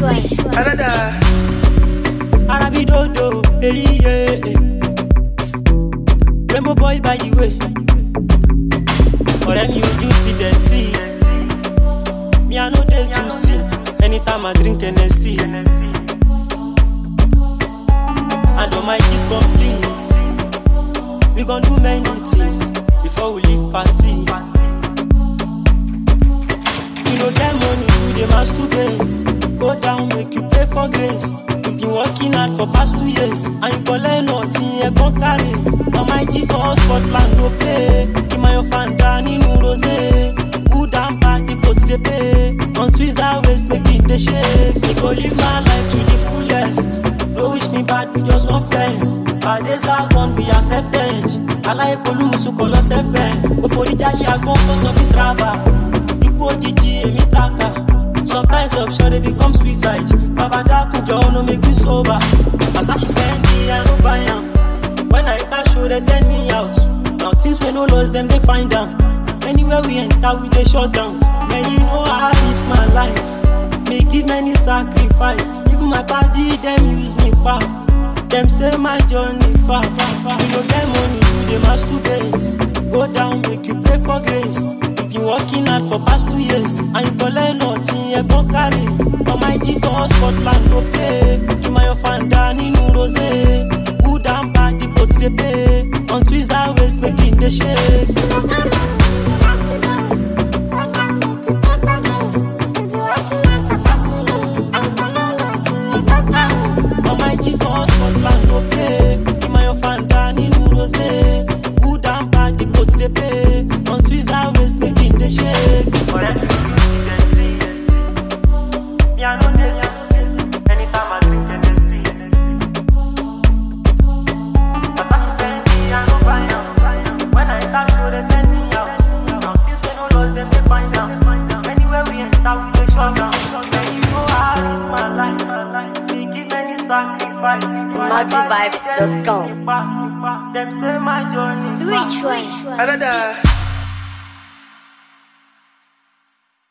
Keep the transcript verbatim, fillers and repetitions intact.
Spiritual. Another. Arabi dodo, hey yeah. Rainbow boy by the way. For them you duty dirty. Me I know they to see. Anytime I drink Hennessy, and all my kiss complete. We gon' do many things before we leave party. You no get money, you dey masturbate. Go down, make you pray for grace. You've been working hard for past two years, and you collect nothing, you gon' carry. On my G for Scotland, no play. Give my fan down in rose. Good and bad, the both they pay. On twist that waist, make it the shake. Me go live my life to the fullest. No wish me bad, we just want friends. Our days are gone, we accepted. I like Olumusu color sempe. Before the jolly, I go for some this rava. Equal G G, emi taka. Sometimes up sure they become suicide. Baba Daku Joe no make me sober. As I she Fendi, I no buy am. When I hit a show, they send me out. Now things we no lost them, they find them. Anywhere we enter, we they shut down. Man, you know I risk my life. Me give many sacrifice. Even my body, them use me back. Them say my journey far, far, far. You no get money, you dey masturbate. Go down, make you pray for grace. You've been working hard for past two years, and you collect nothing, you gon' carry. On my G for Scotland, no play. You my fan down in rose. Good and bad, the both they pay. On twist that waist, making the shake. multi vibes dot com. Them say my journey Spiritual. Another.